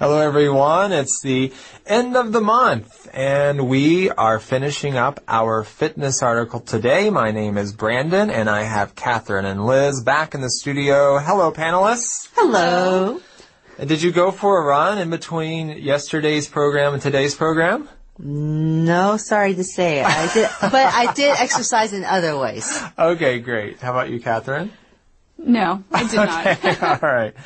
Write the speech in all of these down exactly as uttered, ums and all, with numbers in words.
Hello, everyone. It's the end of the month, and we are finishing up our fitness article today. My name is Brandon, and I have Catherine and Liz back in the studio. Hello, panelists. Hello. And did you go for a run in between yesterday's program and today's program? No, sorry to say. I did, but I did exercise in other ways. Okay, great. How about you, Catherine? No, I did okay, not. all right.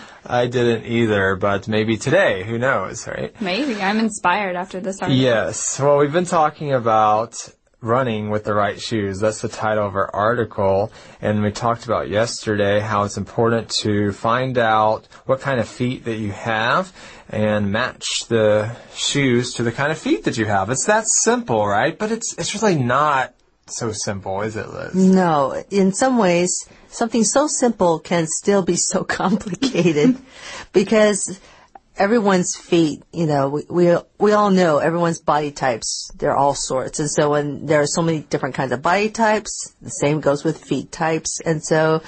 I didn't either, but maybe today. Who knows, right? Maybe. I'm inspired after this article. Yes. Well, we've been talking about running with the right shoes. That's the title of our article. And we talked about yesterday how it's important to find out what kind of feet that you have and match the shoes to the kind of feet that you have. It's that simple, right? But it's it's really not so simple, is it, Liz? No. In some ways, something so simple can still be so complicated because everyone's feet, you know, we, we we all know everyone's body types. They're all sorts. And so when there are so many different kinds of body types, the same goes with feet types. And so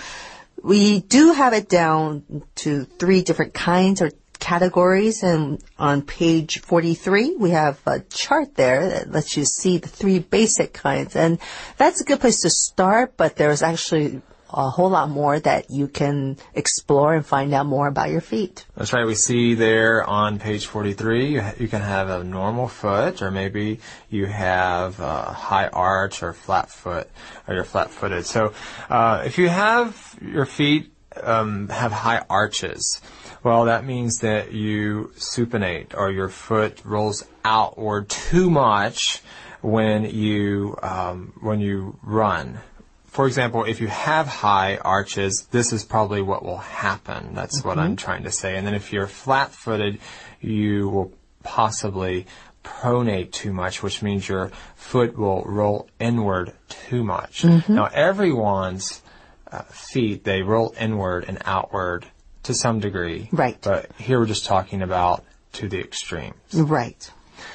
we do have it down to three different kinds or categories. And on page forty-three, we have a chart there that lets you see the three basic kinds. And that's a good place to start, but there's actually a whole lot more that you can explore and find out more about your feet. That's right. We see there on page forty-three, you, ha- you can have a normal foot, or maybe you have a high arch or flat foot, or you're flat-footed. So uh, if you have your feet um, have high arches, well, that means that you supinate, or your foot rolls outward too much when you um, when you run. For example, if you have high arches, this is probably what will happen. That's mm-hmm. what I'm trying to say. And then if you're flat-footed, you will possibly pronate too much, which means your foot will roll inward too much. Mm-hmm. Now, everyone's uh, feet, they roll inward and outward to some degree. Right. But here we're just talking about to the extremes. Right.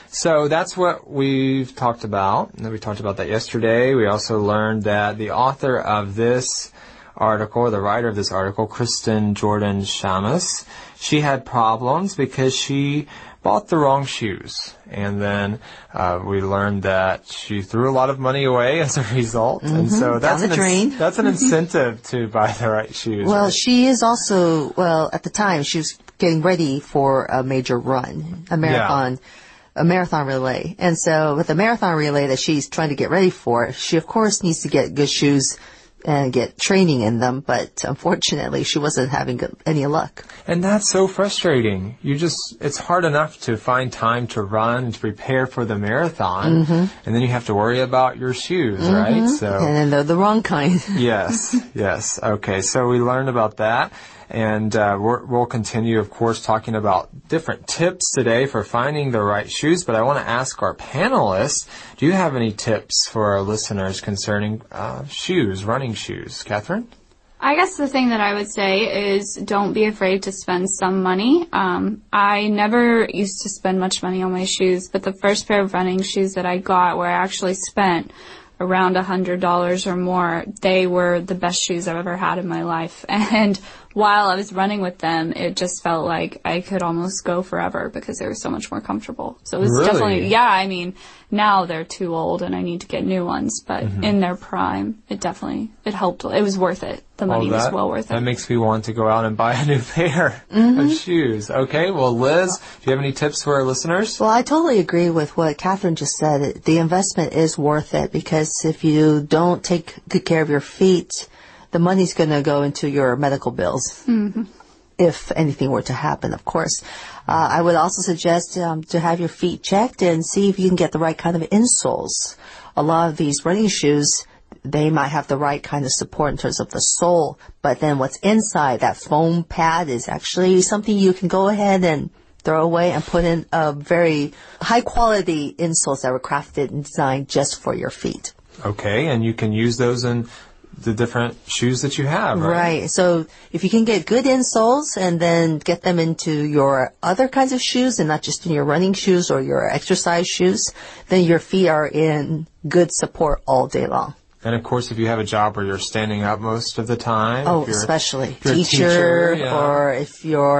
So that's what we've talked about. And we talked about that yesterday. We also learned that the author of this article, or the writer of this article, Kristen Jordan Shamus, she had problems because she bought the wrong shoes. And then uh, we learned that she threw a lot of money away as a result. Mm-hmm. And so that's Down the an, drain. ins- that's an incentive to buy the right shoes. Well, right? she is also, well, at the time, she was getting ready for a major run, a marathon. Yeah. a marathon relay. And so with the marathon relay that she's trying to get ready for, she of course needs to get good shoes and get training in them, but unfortunately she wasn't having good, any luck. And that's so frustrating. You just, it's hard enough to find time to run and to prepare for the marathon, mm-hmm. and then you have to worry about your shoes, mm-hmm. right? So, and then they're the wrong kind. yes, yes. Okay, so we learned about that. And uh, we're, we'll continue, of course, talking about different tips today for finding the right shoes. But I want to ask our panelists, do you have any tips for our listeners concerning uh, shoes, running shoes? Catherine? I guess the thing that I would say is don't be afraid to spend some money. Um, I never used to spend much money on my shoes, but the first pair of running shoes that I got where I actually spent around a hundred dollars or more, they were the best shoes I've ever had in my life. And while I was running with them, it just felt like I could almost go forever because they were so much more comfortable. So it was really? definitely, yeah, I mean, now they're too old and I need to get new ones, but mm-hmm. in their prime, it definitely, it helped. It was worth it. The money well, that, was well worth it. That makes me want to go out and buy a new pair mm-hmm. of shoes. Okay, well, Liz, do you have any tips for our listeners? Well, I totally agree with what Catherine just said. The investment is worth it because if you don't take good care of your feet, the money's going to go into your medical bills. Mm-hmm. If anything were to happen, of course. Uh, I would also suggest um, to have your feet checked and see if you can get the right kind of insoles. A lot of these running shoes, they might have the right kind of support in terms of the sole, but then what's inside, that foam pad, is actually something you can go ahead and throw away and put in a very high-quality insoles that were crafted and designed just for your feet. Okay, and you can use those in the different shoes that you have, right? Right. So if you can get good insoles and then get them into your other kinds of shoes and not just in your running shoes or your exercise shoes, then your feet are in good support all day long. And of course, if you have a job where you're standing up most of the time. Oh, if you're, especially if you're teacher, teacher yeah. or if you're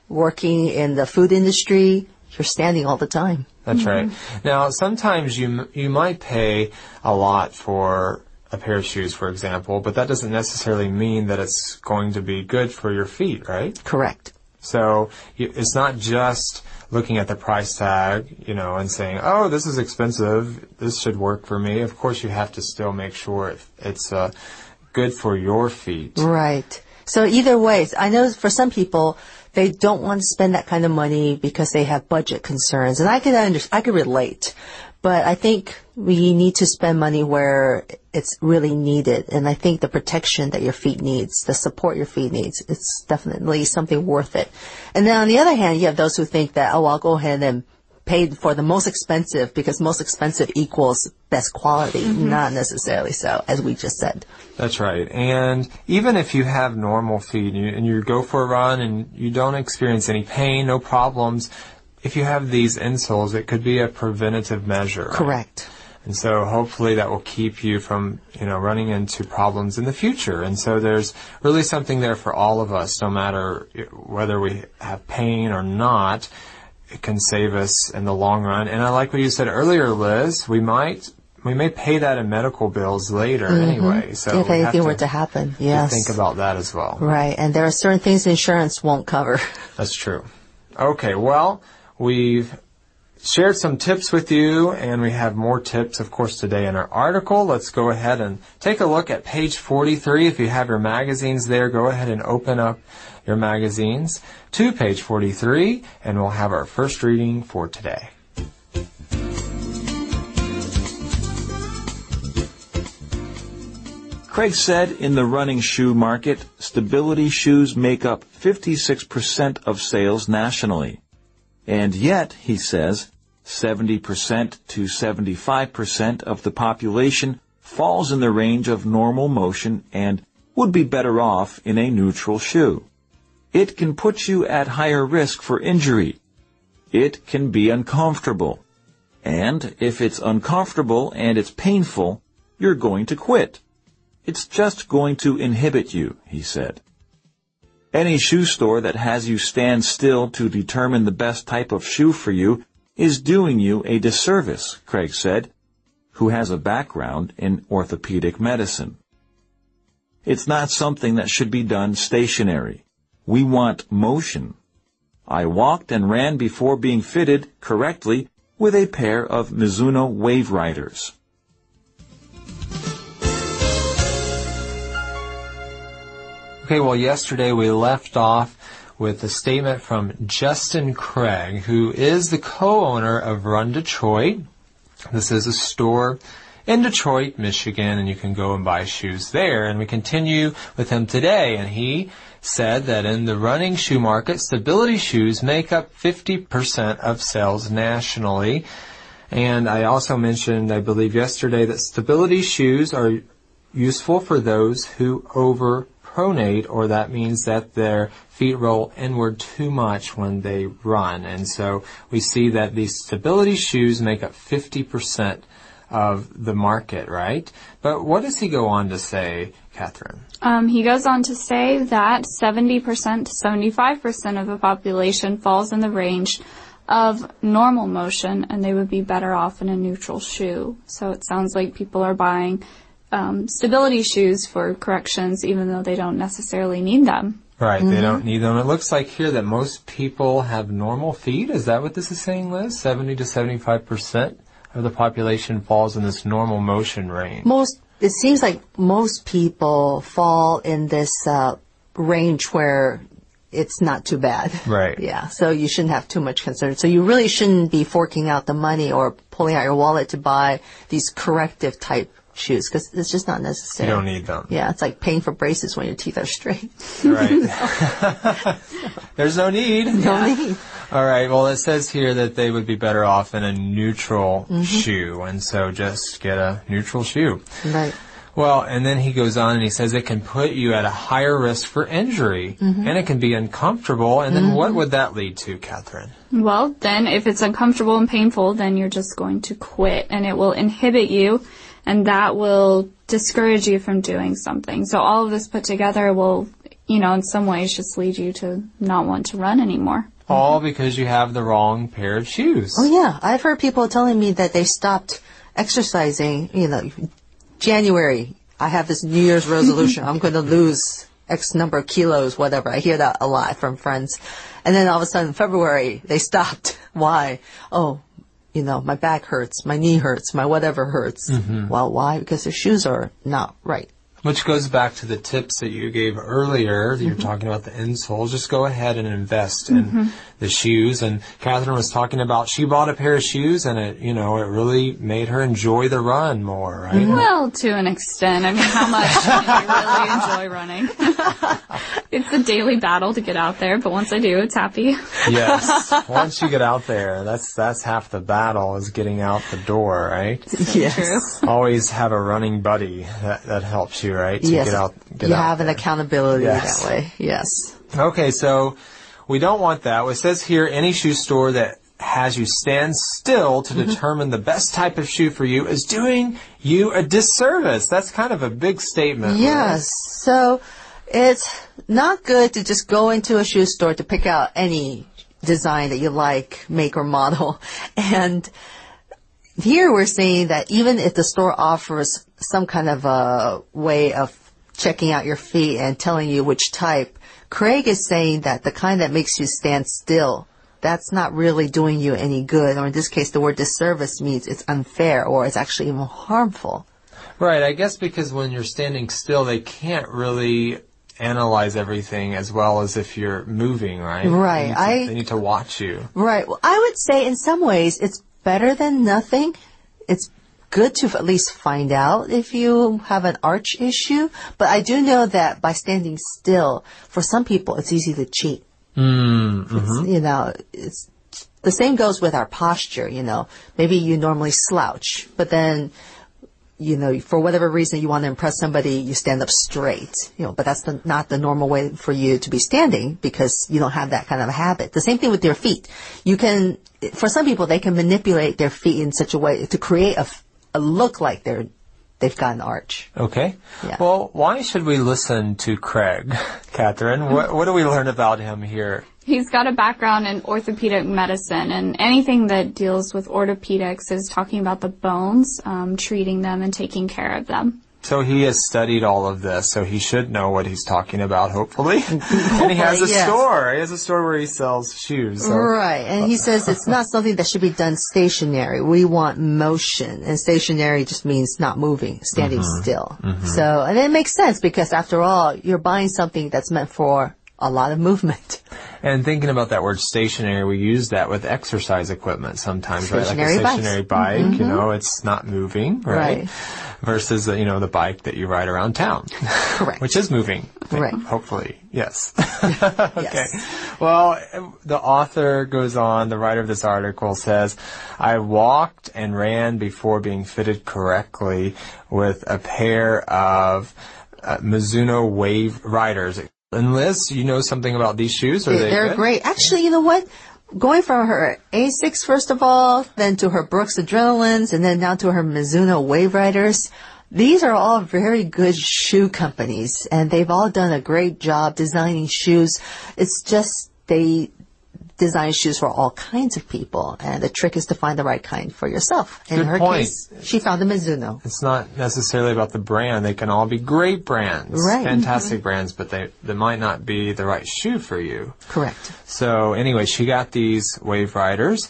working in the food industry, you're standing all the time. That's Mm-hmm. right. Now, sometimes you you might pay a lot for a pair of shoes, for example, but that doesn't necessarily mean that it's going to be good for your feet, right? Correct. So you, it's not just looking at the price tag, you know, and saying, oh, this is expensive, this should work for me. Of course, you have to still make sure it, it's uh, good for your feet. Right. So either way, I know for some people, they don't want to spend that kind of money because they have budget concerns. And I could under, I could relate. But I think we need to spend money where it's really needed. And I think the protection that your feet needs, the support your feet needs, it's definitely something worth it. And then on the other hand, you have those who think that, oh, I'll go ahead and pay for the most expensive because most expensive equals best quality. Mm-hmm. Not necessarily so, as we just said. That's right. And even if you have normal feet and you, and you go for a run and you don't experience any pain, no problems, if you have these insoles, it could be a preventative measure. Correct. Right? And so hopefully that will keep you from, you know, running into problems in the future. And so there's really something there for all of us, no matter whether we have pain or not. It can save us in the long run. And I like what you said earlier, Liz. We might, we may pay that in medical bills later Mm-hmm. anyway. So if we anything have were to, to happen, yes. to think about that as well. Right. And there are certain things insurance won't cover. That's true. Okay. Well, we've shared some tips with you, and we have more tips, of course, today in our article. Let's go ahead and take a look at page forty-three. If you have your magazines there, go ahead and open up your magazines to page forty-three, and we'll have our first reading for today. Craig said in the running shoe market, stability shoes make up fifty-six percent of sales nationally. And yet, he says, seventy percent to seventy-five percent of the population falls in the range of normal motion and would be better off in a neutral shoe. It can put you at higher risk for injury. It can be uncomfortable. And if it's uncomfortable and it's painful, you're going to quit. It's just going to inhibit you, he said. Any shoe store that has you stand still to determine the best type of shoe for you is doing you a disservice, Craig said, who has a background in orthopedic medicine. It's not something that should be done stationary. We want motion. I walked and ran before being fitted correctly with a pair of Mizuno Wave Riders. Okay, well, yesterday we left off with a statement from Justin Craig, who is the co-owner of Run Detroit. This is a store in Detroit, Michigan, and you can go and buy shoes there. And we continue with him today, and he said that in the running shoe market, stability shoes make up fifty percent of sales nationally. And I also mentioned, I believe yesterday, that stability shoes are useful for those who over pronate, or that means that their feet roll inward too much when they run. And so we see that these stability shoes make up fifty percent of the market, right? But what does he go on to say, Catherine? Um, he goes on to say that seventy percent to seventy-five percent of the population falls in the range of normal motion, and they would be better off in a neutral shoe. So it sounds like people are buying Um, stability shoes for corrections, even though they don't necessarily need them. Right, Mm-hmm. they don't need them. It looks like here that most people have normal feet. Is that what this is saying, Liz? seventy to seventy-five percent of the population falls in this normal motion range. Most, it seems like most people fall in this uh, range where it's not too bad. Right. Yeah, so you shouldn't have too much concern. So you really shouldn't be forking out the money or pulling out your wallet to buy these corrective type shoes, because it's just not necessary. You don't need them. Yeah, it's like paying for braces when your teeth are straight. Right. There's no need. No need. All right. Well, it says here that they would be better off in a neutral Mm-hmm. shoe, and so just get a neutral shoe. Right. Well, and then he goes on and he says it can put you at a higher risk for injury, Mm-hmm. and it can be uncomfortable. And then Mm-hmm. what would that lead to, Catherine? Well, then if it's uncomfortable and painful, then you're just going to quit, and it will inhibit you, and that will discourage you from doing something. So all of this put together will you know, in some ways just lead you to not want to run anymore. All because you have the wrong pair of shoes. Oh yeah, I've heard people telling me that they stopped exercising, you know, January, I have this New Year's resolution, I'm going to lose X number of kilos, whatever. I hear that a lot from friends. And then all of a sudden, February, they stopped. Why? Oh, you know, my back hurts, my knee hurts, my whatever hurts. Mm-hmm. Well, why? Because their shoes are not right. Which goes back to the tips that you gave earlier. You're Mm-hmm. talking about the insoles. Just go ahead and invest in Mm-hmm. the shoes. And Catherine was talking about she bought a pair of shoes, and it, you know, it really made her enjoy the run more, right? Mm-hmm. Well, to an extent. I mean, how much can you really enjoy running? It's a daily battle to get out there, but once I do, it's happy. Yes. Once you get out there, that's that's half the battle is getting out the door, right? Yes. True. Always have a running buddy that, that helps you, right? To Yes. get out, get you out have there. an accountability Yes. that way. Yes. Okay, so we don't want that. It says here, any shoe store that has you stand still to Mm-hmm. determine the best type of shoe for you is doing you a disservice. That's kind of a big statement. Yes. So it's not good to just go into a shoe store to pick out any design that you like, make or model. And here we're saying that even if the store offers some kind of a way of checking out your feet and telling you which type, Craig is saying that the kind that makes you stand still, that's not really doing you any good. Or in this case, the word disservice means it's unfair or it's actually even harmful. Right, I guess because when you're standing still, they can't really analyze everything as well as if you're moving, right? Right, They need to, I- they need to watch you. Right. Well, I would say in some ways it's better than nothing. It's good to at least find out if you have an arch issue. But I do know that by standing still, for some people, it's easy to cheat. Mm, It's, you know, it's the same goes with our posture. You know, maybe you normally slouch, but then, you know, for whatever reason you want to impress somebody, you stand up straight. You know, but that's the, not the normal way for you to be standing because you don't have that kind of a habit. The same thing with your feet. You can, for some people, they can manipulate their feet in such a way to create a, a look like they're they've got an arch. Okay. Yeah. Well, why should we listen to Craig, Catherine? What, what do we learn about him here? He's got a background in orthopedic medicine, and anything that deals with orthopedics is talking about the bones, um, treating them and taking care of them. So he has studied all of this, so he should know what he's talking about, hopefully. And he has a yes. store. He has a store where he sells shoes. So. Right. And he says it's not something that should be done stationary. We want motion. And stationary just means not moving, standing still. So, and it makes sense because after all, you're buying something that's meant for a lot of movement. And thinking about that word stationary, we use that with exercise equipment sometimes, Stationary right? Like a bikes. stationary bike, you know, it's not moving, right? Right. Versus, uh, you know, the bike that you ride around town. Correct. Which is moving. I think, Right. Hopefully, yes. Okay. Yes. Well, the author goes on, the writer of this article says, I walked and ran before being fitted correctly with a pair of uh, Mizuno Wave Riders. And Liz, you know something about these shoes? Are they They're good? great. Actually, you know what? Going from her Asics, first of all, then to her Brooks Adrenalines, and then now to her Mizuno Wave Riders. These are all very good shoe companies, and they've all done a great job designing shoes. It's just they design shoes for all kinds of people, and the trick is to find the right kind for yourself. In Good her point. case, she found the Mizuno. It's not necessarily about the brand. They can all be great brands, Right. fantastic brands, but they, they might not be the right shoe for you. Correct. So anyway, she got these Wave Riders,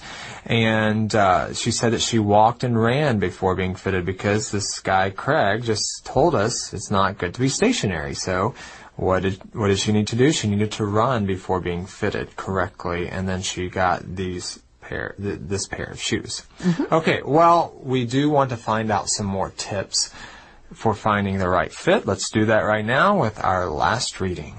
and uh, she said that she walked and ran before being fitted because this guy, Craig, just told us it's not good to be stationary. So what did what did she need to do? She needed to run before being fitted correctly, and then she got these pair th- this pair of shoes. Okay, well, we do want to find out some more tips for finding the right fit. Let's do that right now with our last reading.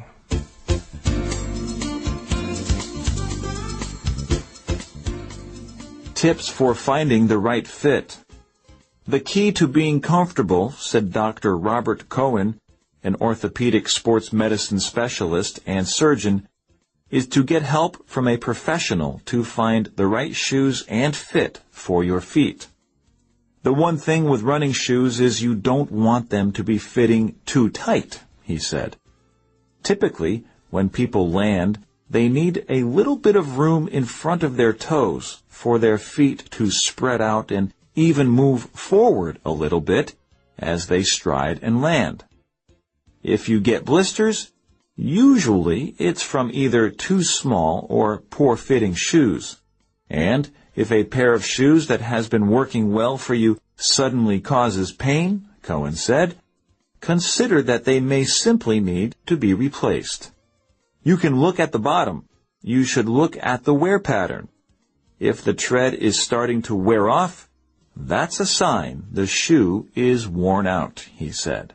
Tips for finding the right fit. The key to being comfortable, said Doctor Robert Cohen, an orthopedic sports medicine specialist and surgeon, is to get help from a professional to find the right shoes and fit for your feet. The one thing with running shoes is you don't want them to be fitting too tight, he said. Typically, when people land, they need a little bit of room in front of their toes for their feet to spread out and even move forward a little bit as they stride and land. If you get blisters, usually it's from either too small or poor-fitting shoes. And if a pair of shoes that has been working well for you suddenly causes pain, Cohen said, consider that they may simply need to be replaced. You can look at the bottom. You should look at the wear pattern. If the tread is starting to wear off, that's a sign the shoe is worn out, he said.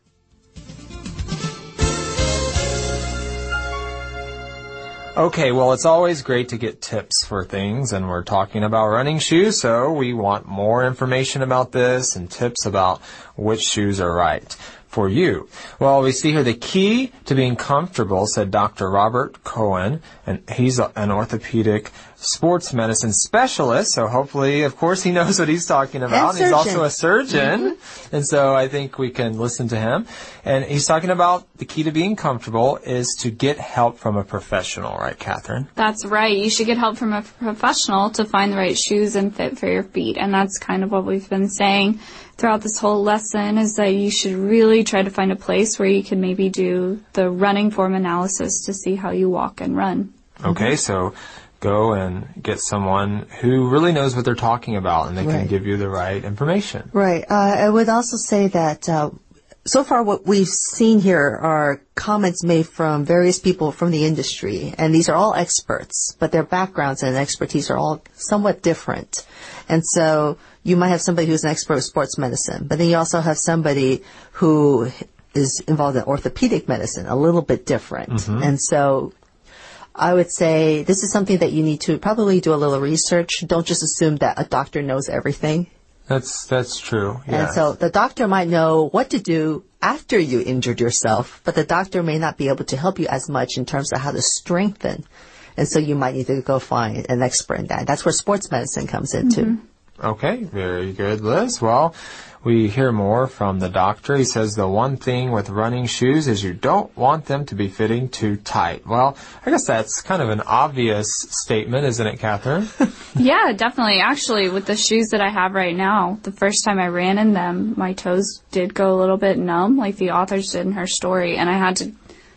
Okay, well, it's always great to get tips for things, and we're talking about running shoes, so we want more information about this and tips about which shoes are right for you. Well, we see here the key to being comfortable, said Doctor Robert Cohen, and he's a, an orthopedic sports medicine specialist, so hopefully, of course, he knows what he's talking about. He's also a surgeon, mm-hmm. and so I think we can listen to him. And he's talking about the key to being comfortable is to get help from a professional, right, Catherine? That's right. You should get help from a professional to find the right shoes and fit for your feet, and that's kind of what we've been saying throughout this whole lesson, is that you should really try to find a place where you can maybe do the running form analysis to see how you walk and run. Okay, so go and get someone who really knows what they're talking about, and they right. can give you the right information. Right. Uh, I would also say that uh, so far what we've seen here are comments made from various people from the industry, and these are all experts, but their backgrounds and expertise are all somewhat different. And so you might have somebody who's an expert in sports medicine, but then you also have somebody who is involved in orthopedic medicine, a little bit different. Mm-hmm. And so I would say this is something that you need to probably do a little research. Don't just assume that a doctor knows everything. That's that's true. Yeah. And so the doctor might know what to do after you injured yourself, but the doctor may not be able to help you as much in terms of how to strengthen. And so you might need to go find an expert in that. That's where sports medicine comes in too. Mm-hmm. Okay, very good, Liz. Well, we hear more from the doctor. He says the one thing with running shoes is you don't want them to be fitting too tight. Well, I guess that's kind of an obvious statement, isn't it, Catherine? Yeah, definitely. Actually, with the shoes that I have right now, the first time I ran in them, my toes did go a little bit numb, like the authors did in her story, and I had to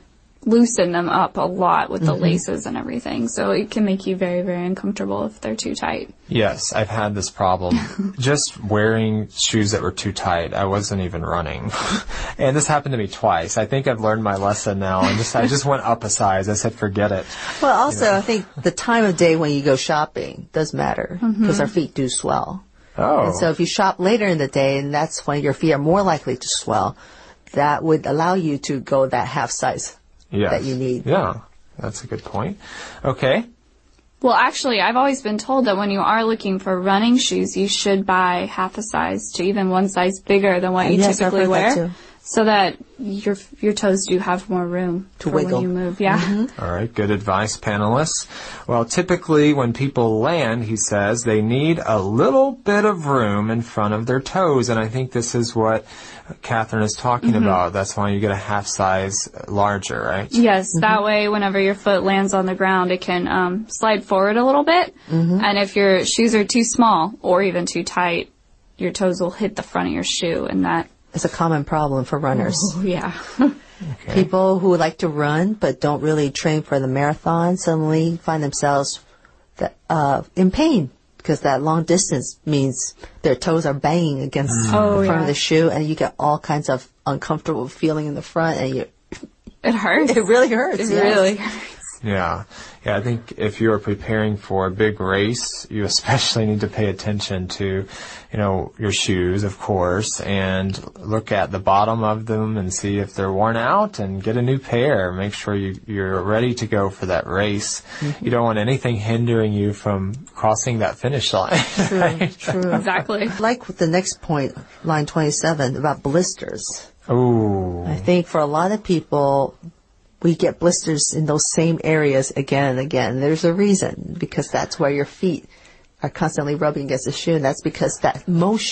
loosen them up a lot with the mm-hmm. laces and everything. So it can make you very, very uncomfortable if they're too tight. Yes, I've had this problem. Just wearing shoes that were too tight. I wasn't even running. And this happened to me twice. I think I've learned my lesson now. And just I just went up a size. I said, forget it. Well, also, you know. I think the time of day when you go shopping does matter because mm-hmm. our feet do swell. Oh. And so if you shop later in the day, and that's when your feet are more likely to swell, that would allow you to go that half size. Yes. That you need. Yeah, that's a good point. Okay. Well, actually, I've always been told that when you are looking for running shoes, you should buy half a size to even one size bigger than what you yes, typically I've heard wear, that too. So that your your toes do have more room to for wiggle when you move. Yeah. Mm-hmm. All right, good advice, panelists. Well, typically when people land, he says, they need a little bit of room in front of their toes, and I think this is what Catherine is talking mm-hmm. about. That's why you get a half size larger, right? Yes, mm-hmm. that way whenever your foot lands on the ground, it can um, slide forward a little bit, mm-hmm. and if your shoes are too small or even too tight, your toes will hit the front of your shoe, and that it's a common problem for runners. Oh, yeah. Okay. People who like to run but don't really train for the marathon suddenly find themselves that, uh, in pain because that long distance means their toes are banging against mm. oh, the front yeah. of the shoe, and you get all kinds of uncomfortable feeling in the front, and you. It hurts. It really hurts. It yes. really hurts. Yeah. Yeah, I think if you are preparing for a big race, you especially need to pay attention to, you know, your shoes, of course, and look at the bottom of them and see if they're worn out and get a new pair. Make sure you, you're ready to go for that race. Mm-hmm. You don't want anything hindering you from crossing that finish line. True, right? true. Exactly. Like with the next point, line twenty-seven, about blisters. Ooh. I think for a lot of people, we get blisters in those same areas again and again. There's a reason, because that's where your feet are constantly rubbing against the shoe, and that's because that motion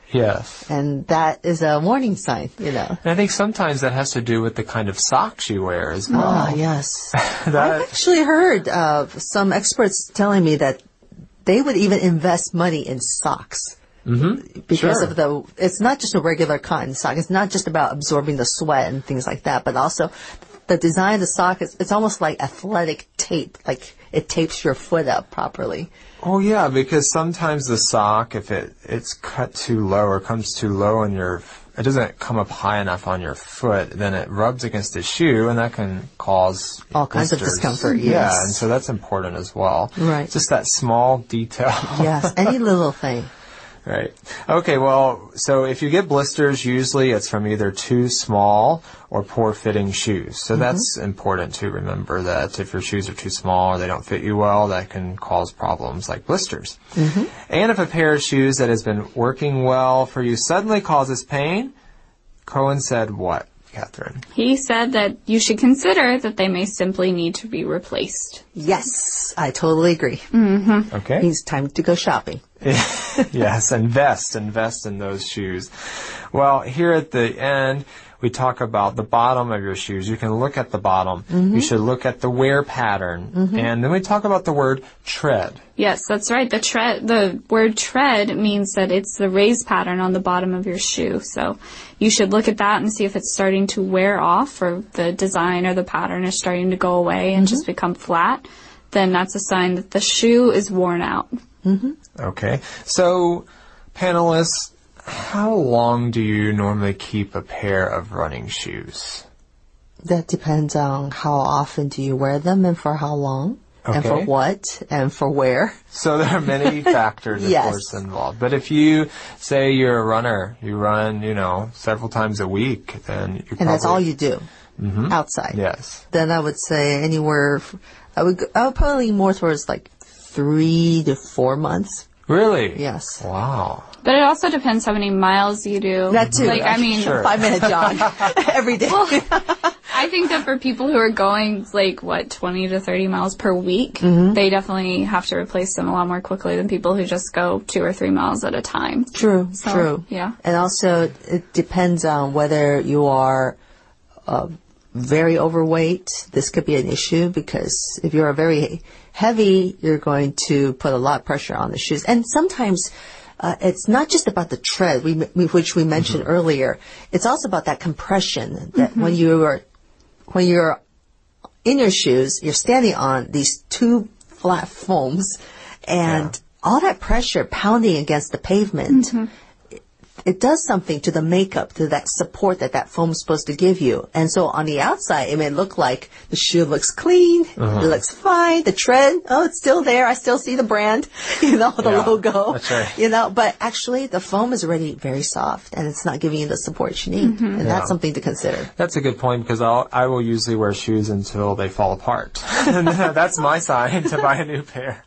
Yes. And that is a warning sign, you know. And I think sometimes that has to do with the kind of socks you wear as well. Ah, yes. That- I've actually heard of some experts telling me that they would even invest money in socks. Mm-hmm. Because Sure. of the, it's not just a regular cotton sock. It's not just about absorbing the sweat and things like that, but also the design of the sock is, it's almost like athletic tape. Like it tapes your foot up properly. Oh yeah, because sometimes the sock, if it it's cut too low or comes too low on your, it doesn't come up high enough on your foot, then it rubs against the shoe, and that can cause All kinds of blisters. discomfort, Yeah, yes. and so that's important as well. Right. Just that small detail. Yes, any little thing. Right. Okay, well, so if you get blisters, usually it's from either too small or poor fitting shoes. So that's important to remember that if your shoes are too small or they don't fit you well, that can cause problems like blisters. And if a pair of shoes that has been working well for you suddenly causes pain, Cohen said what, Catherine? He said that you should consider that they may simply need to be replaced. Yes, I totally agree. Okay. It's time to go shopping. Yes, invest, invest in those shoes. Well, here at the end, we talk about the bottom of your shoes. You can look at the bottom. You should look at the wear pattern. And then we talk about the word tread. Yes, that's right. The tread, the word tread means that it's the raised pattern on the bottom of your shoe. So you should look at that and see if it's starting to wear off or the design or the pattern is starting to go away and just become flat. Then that's a sign that the shoe is worn out. Okay. So, panelists, how long do you normally keep a pair of running shoes? That depends on how often do you wear them and for how long. And for Okay. what and for where. So there are many factors, of Yes. course, involved. But if you say you're a runner, you run, you know, several times a week, then you And that's all probably- you do outside. Yes. Then I would say anywhere, f- I would, go- I would probably lean more towards like three to four months. Really? Yes. Wow. But it also depends how many miles you do. That too. Like, I mean, Sure. Five minute jog every day. I think that for people who are going, like, what, twenty to thirty miles per week, Mm-hmm. they definitely have to replace them a lot more quickly than people who just go two or three miles at a time. True, So, true. yeah. And also, it depends on whether you are uh, very overweight. This could be an issue because if you're very heavy, you're going to put a lot of pressure on the shoes. And sometimes uh, it's not just about the tread, we, we, which we mentioned earlier. It's also about that compression that when you are when you're in your shoes, you're standing on these two flat foams, and Yeah. all that pressure pounding against the pavement, it, it does something to the makeup, to that support that that foam's supposed to give you. And so on the outside, it may look like the shoe looks clean, it looks fine, the tread, oh, it's still there, I still see the brand, you know, the Yeah, logo, that's right. you know, but actually the foam is already very soft, and it's not giving you the support you need. And Yeah. that's something to consider. That's a good point because I'll, I will usually wear shoes until they fall apart. And that's my sign to buy a new pair.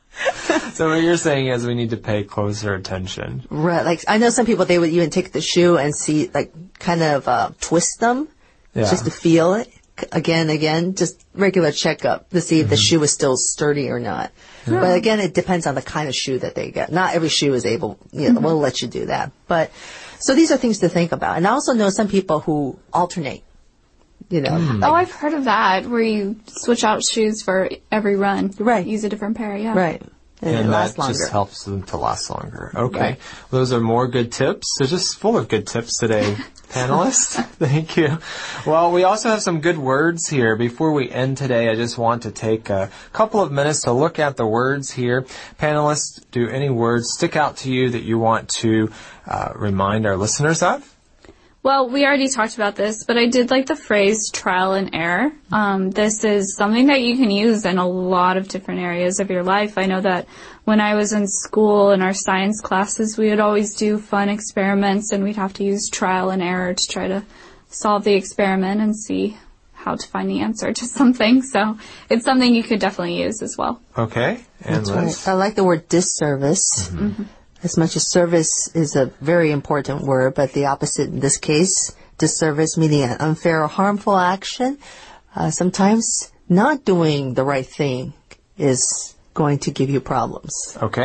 So what you're saying is we need to pay closer attention. Right, like I know some people, they would even take the shoe and see, like, kind of uh, twist them Yeah. just to feel it again, again, just regular checkup to see if the shoe is still sturdy or not. But again, it depends on the kind of shoe that they get. Not every shoe is able, you know, will let you do that. But so these are things to think about. And I also know some people who alternate. You know, Oh, I've heard of that, where you switch out shoes for every run. Right. Use a different pair, yeah. right. And, it And lasts that longer. just helps them to last longer. Okay. Right. Those are more good tips. They're just full of good tips today, panelists. Thank you. Well, we also have some good words here. Before we end today, I just want to take a couple of minutes to look at the words here. Panelists, do any words stick out to you that you want to uh, remind our listeners of? Well, we already talked about this, but I did like the phrase trial and error. Um, this is something that you can use in a lot of different areas of your life. I know that when I was in school in our science classes, we would always do fun experiments, and we'd have to use trial and error to try to solve the experiment and see how to find the answer to something. So it's something you could definitely use as well. Okay. And That's right. Liz? I like the word disservice. As much as service is a very important word, but the opposite in this case, disservice meaning an unfair or harmful action. Uh, sometimes not doing the right thing is going to give you problems. Okay.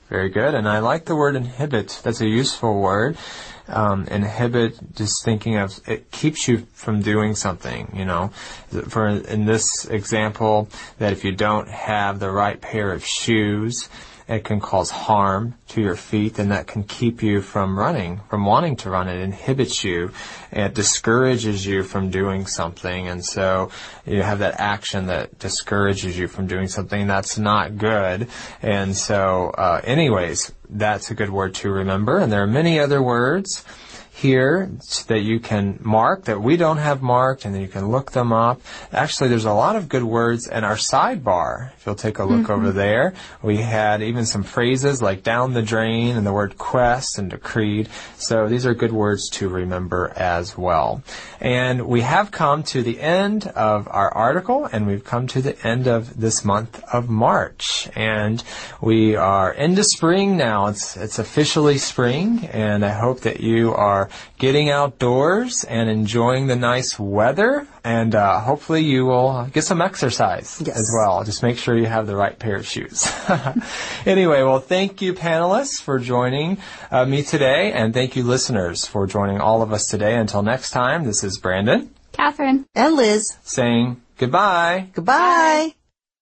Very good. And I like the word inhibit. That's a useful word. Um, inhibit, just thinking of, it keeps you from doing something, you know. For in this example, that if you don't have the right pair of shoes, it can cause harm to your feet, and that can keep you from running, from wanting to run. It inhibits you. It discourages you from doing something, and so you have that action that discourages you from doing something that's not good. And so, uh, anyways, that's a good word to remember. And there are many other words here that you can mark that we don't have marked, and then you can look them up. Actually, there's a lot of good words in our sidebar. If you'll take a look mm-hmm. over there, we had even some phrases like down the drain and the word quest and decreed. So these are good words to remember as well. And we have come to the end of our article, and we've come to the end of this month of March. And we are into spring now. It's, it's officially spring, and I hope that you are getting outdoors and enjoying the nice weather, and uh, hopefully you will get some exercise yes. as well. Just make sure you have the right pair of shoes. Anyway, well, thank you, panelists, for joining uh, me today, and thank you, listeners, for joining all of us today. Until next time, this is Brandon, Catherine, and Liz saying goodbye. Goodbye. Bye.